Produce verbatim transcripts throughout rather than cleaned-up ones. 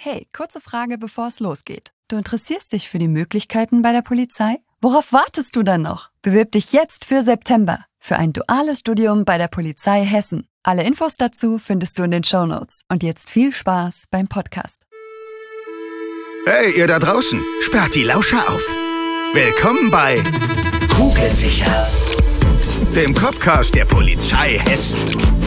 Hey, kurze Frage, bevor es losgeht. Du interessierst dich für die Möglichkeiten bei der Polizei? Worauf wartest du dann noch? Bewirb dich jetzt für September für ein duales Studium bei der Polizei Hessen. Alle Infos dazu findest du in den Shownotes. Und jetzt viel Spaß beim Podcast. Hey, ihr da draußen, sperrt die Lauscher auf. Willkommen bei Kugelsicher, dem Copcast der Polizei Hessen.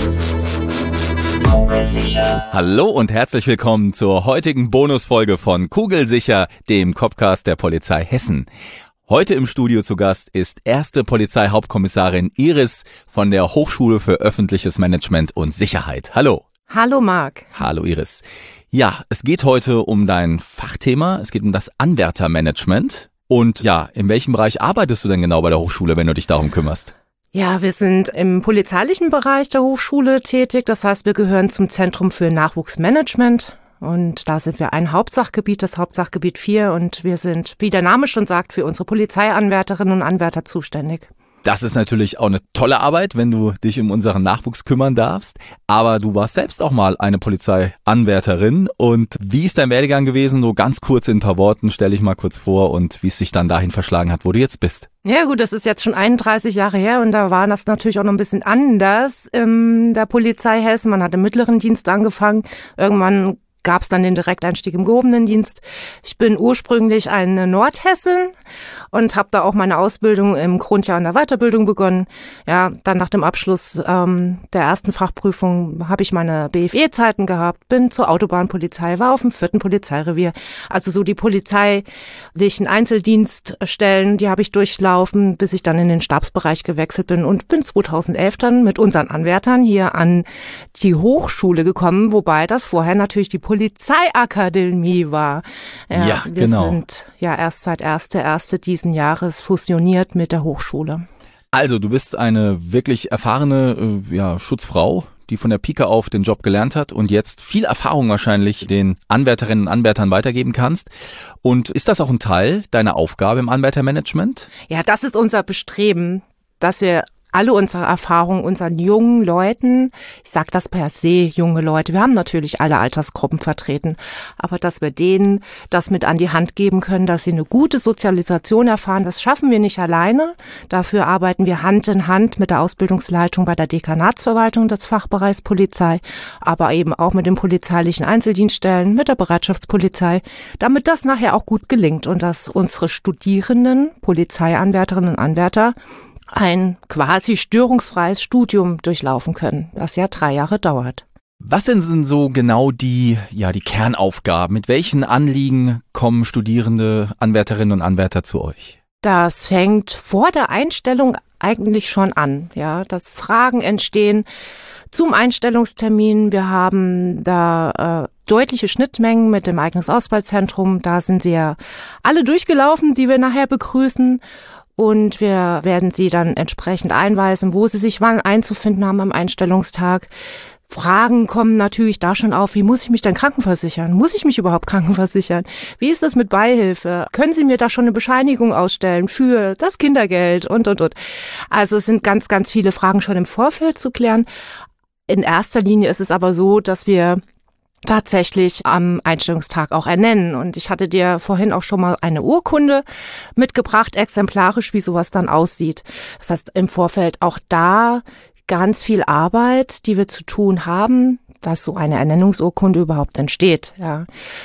Kugelsicher. Hallo und herzlich willkommen zur heutigen Bonusfolge von Kugelsicher, dem Copcast der Polizei Hessen. Heute im Studio zu Gast ist erste Polizeihauptkommissarin Iris von der Hochschule für öffentliches Management und Sicherheit. Hallo. Hallo Marc. Hallo Iris. Ja, es geht heute um dein Fachthema. Es geht um das Anwärtermanagement. Und ja, in welchem Bereich arbeitest du denn genau bei der Hochschule, wenn du dich darum kümmerst? Ja, wir sind im polizeilichen Bereich der Hochschule tätig. Das heißt, wir gehören zum Zentrum für Nachwuchsmanagement. Und da sind wir ein Hauptsachgebiet, das Hauptsachgebiet vier. Und wir sind, wie der Name schon sagt, für unsere Polizeianwärterinnen und Anwärter zuständig. Das ist natürlich auch eine tolle Arbeit, wenn du dich um unseren Nachwuchs kümmern darfst. Aber du warst selbst auch mal eine Polizeianwärterin. Und wie ist dein Werdegang gewesen? So ganz kurz in ein paar Worten, stell dich mal kurz vor und wie es sich dann dahin verschlagen hat, wo du jetzt bist. Ja gut, das ist jetzt schon einunddreißig Jahre her und da war das natürlich auch noch ein bisschen anders in der Polizei Hessen. Man hat im mittleren Dienst angefangen. Irgendwann gab es dann den Direkteinstieg im gehobenen Dienst. Ich bin ursprünglich eine Nordhessin und habe da auch meine Ausbildung im Grundjahr in der Weiterbildung begonnen. Ja, dann nach dem Abschluss ähm, der ersten Fachprüfung habe ich meine B F E-Zeiten gehabt, bin zur Autobahnpolizei, war auf dem vierten Polizeirevier. Also so die polizeilichen Einzeldienststellen, die habe ich durchlaufen, bis ich dann in den Stabsbereich gewechselt bin und bin zweitausendelf dann mit unseren Anwärtern hier an die Hochschule gekommen, wobei das vorher natürlich die Polizeiakademie war. Ja, ja wir genau. sind ja erst seit erster erster diesen Jahres fusioniert mit der Hochschule. Also du bist eine wirklich erfahrene äh, ja, Schutzfrau, die von der Pike auf den Job gelernt hat und jetzt viel Erfahrung wahrscheinlich den Anwärterinnen und Anwärtern weitergeben kannst. Und ist das auch ein Teil deiner Aufgabe im Anwärtermanagement? Ja, das ist unser Bestreben, dass wir alle unsere Erfahrungen unseren jungen Leuten, ich sage das per se, junge Leute, wir haben natürlich alle Altersgruppen vertreten, aber dass wir denen das mit an die Hand geben können, dass sie eine gute Sozialisation erfahren, das schaffen wir nicht alleine. Dafür arbeiten wir Hand in Hand mit der Ausbildungsleitung bei der Dekanatsverwaltung des Fachbereichs Polizei, aber eben auch mit den polizeilichen Einzeldienststellen, mit der Bereitschaftspolizei, damit das nachher auch gut gelingt und dass unsere Studierenden, Polizeianwärterinnen und Anwärter, ein quasi störungsfreies Studium durchlaufen können, das ja drei Jahre dauert. Was sind denn so genau die, ja, die Kernaufgaben? Mit welchen Anliegen kommen Studierende, Anwärterinnen und Anwärter zu euch? Das fängt vor der Einstellung eigentlich schon an, ja, dass Fragen entstehen zum Einstellungstermin. Wir haben da äh, deutliche Schnittmengen mit dem Eignungsauswahlzentrum. Da sind sie ja alle durchgelaufen, die wir nachher begrüßen. Und wir werden sie dann entsprechend einweisen, wo sie sich wann einzufinden haben am Einstellungstag. Fragen kommen natürlich da schon auf, wie muss ich mich denn krankenversichern? Muss ich mich überhaupt krankenversichern? Wie ist das mit Beihilfe? Können Sie mir da schon eine Bescheinigung ausstellen für das Kindergeld und, und, und? Also es sind ganz, ganz viele Fragen schon im Vorfeld zu klären. In erster Linie ist es aber so, dass wir tatsächlich am Einstellungstag auch ernennen. Und ich hatte dir vorhin auch schon mal eine Urkunde mitgebracht, exemplarisch, wie sowas dann aussieht. Das heißt, im Vorfeld auch da ganz viel Arbeit, die wir zu tun haben, dass so eine Ernennungsurkunde überhaupt entsteht. Ja.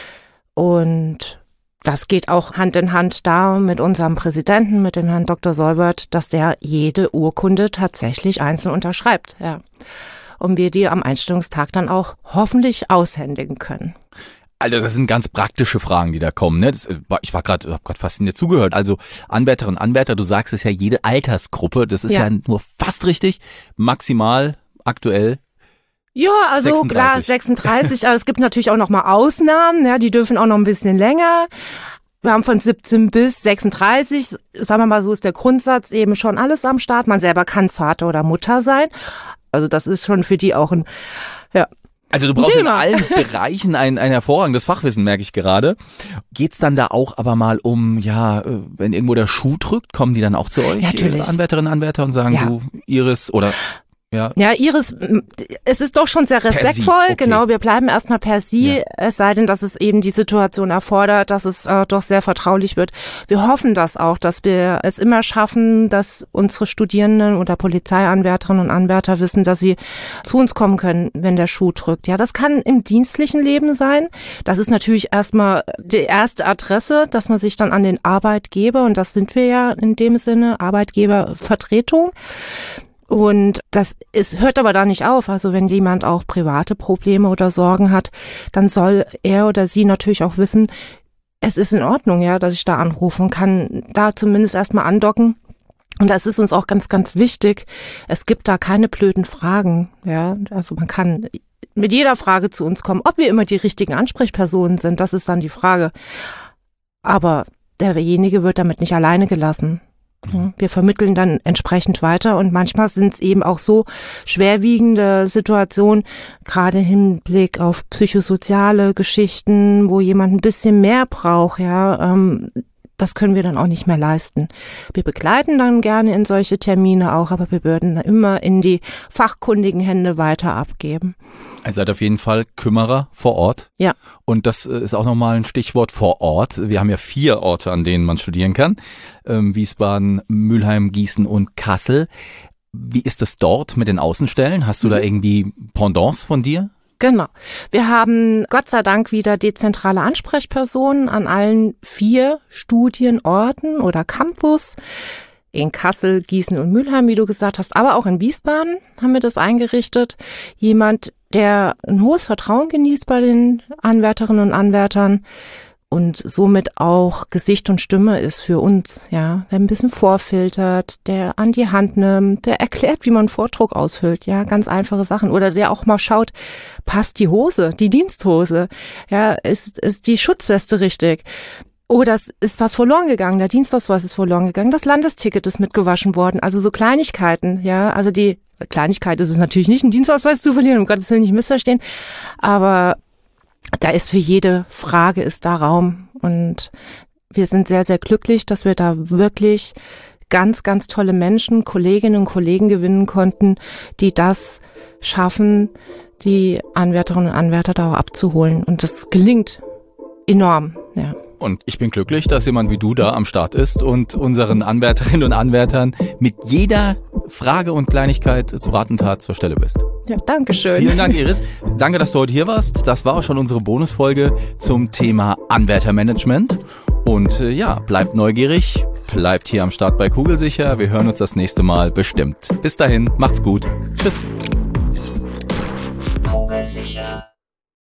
Und das geht auch Hand in Hand da mit unserem Präsidenten, mit dem Herrn Doktor Solbert, dass der jede Urkunde tatsächlich einzeln unterschreibt. Ja. Und wir die am Einstellungstag dann auch hoffentlich aushändigen können. Also das sind ganz praktische Fragen, die da kommen. Ne? Das, ich war gerade, habe gerade fasziniert zugehört. Also Anwärterinnen und Anwärter, du sagst es ja jede Altersgruppe. Das ist ja, ja nur fast richtig, maximal aktuell. Ja, also sechsunddreißig. Klar, sechsunddreißig, aber es gibt natürlich auch noch mal Ausnahmen. Ja, die dürfen auch noch ein bisschen länger. Wir haben von siebzehn bis sechsunddreißig, sagen wir mal, so ist der Grundsatz eben schon alles am Start. Man selber kann Vater oder Mutter sein. Also das ist schon für die auch ein, ja. Also du brauchst in allen Bereichen ein, ein hervorragendes Fachwissen, merke ich gerade. Geht's dann da auch aber mal um, ja, wenn irgendwo der Schuh drückt, kommen die dann auch zu euch? Natürlich. Anwärterinnen, Anwärter und sagen, ja. du, Iris, oder Ja, ja, Iris, es ist doch schon sehr respektvoll. Okay. Genau, wir bleiben erstmal per Sie, Ja. es sei denn, dass es eben die Situation erfordert, dass es äh, doch sehr vertraulich wird. Wir hoffen das auch, dass wir es immer schaffen, dass unsere Studierenden oder Polizeianwärterinnen und Anwärter wissen, dass sie zu uns kommen können, wenn der Schuh drückt. Ja, das kann im dienstlichen Leben sein. Das ist natürlich erstmal die erste Adresse, dass man sich dann an den Arbeitgeber, und das sind wir ja in dem Sinne, Arbeitgebervertretung. Und das ist, hört aber da nicht auf. Also wenn jemand auch private Probleme oder Sorgen hat, dann soll er oder sie natürlich auch wissen, es ist in Ordnung, ja, dass ich da anrufe und kann da zumindest erstmal andocken. Und das ist uns auch ganz, ganz wichtig. Es gibt da keine blöden Fragen, ja. Also man kann mit jeder Frage zu uns kommen. Ob wir immer die richtigen Ansprechpersonen sind, das ist dann die Frage. Aber derjenige wird damit nicht alleine gelassen. Wir vermitteln dann entsprechend weiter und manchmal sind es eben auch so schwerwiegende Situationen, gerade im Hinblick auf psychosoziale Geschichten, wo jemand ein bisschen mehr braucht, ja, ähm, das können wir dann auch nicht mehr leisten. Wir begleiten dann gerne in solche Termine auch, aber wir würden immer in die fachkundigen Hände weiter abgeben. Ihr seid auf jeden Fall Kümmerer vor Ort. Ja. Und das ist auch nochmal ein Stichwort vor Ort. Wir haben ja vier Orte, an denen man studieren kann. Ähm, Wiesbaden, Mülheim, Gießen und Kassel. Wie ist das dort mit den Außenstellen? Hast du mhm. da irgendwie Pendants von dir? Genau. Wir haben Gott sei Dank wieder dezentrale Ansprechpersonen an allen vier Studienorten oder Campus. In Kassel, Gießen und Mülheim, wie du gesagt hast, aber auch in Wiesbaden haben wir das eingerichtet. Jemand, der ein hohes Vertrauen genießt bei den Anwärterinnen und Anwärtern und somit auch Gesicht und Stimme ist für uns, ja, der ein bisschen vorfiltert, der an die Hand nimmt, der erklärt, wie man einen Vordruck ausfüllt, ja, ganz einfache Sachen, oder der auch mal schaut, passt die Hose, die Diensthose, ja, ist, ist die Schutzweste richtig? Oder es ist was verloren gegangen, der Dienstausweis ist verloren gegangen, das Landesticket ist mitgewaschen worden, also so Kleinigkeiten, ja, also die Kleinigkeit ist es natürlich nicht, einen Dienstausweis zu verlieren, um Gottes Willen nicht missverstehen, aber da ist für jede Frage ist da Raum und wir sind sehr, sehr glücklich, dass wir da wirklich ganz, ganz tolle Menschen, Kolleginnen und Kollegen gewinnen konnten, die das schaffen, die Anwärterinnen und Anwärter da auch abzuholen und das gelingt enorm, ja. Und ich bin glücklich, dass jemand wie du da am Start ist und unseren Anwärterinnen und Anwärtern mit jeder Frage und Kleinigkeit zu Rat und Tat zur Stelle bist. Ja, danke schön. Vielen Dank, Iris. Danke, dass du heute hier warst. Das war auch schon unsere Bonusfolge zum Thema Anwärtermanagement. Und äh, ja, bleibt neugierig, bleibt hier am Start bei Kugelsicher. Wir hören uns das nächste Mal bestimmt. Bis dahin, macht's gut. Tschüss.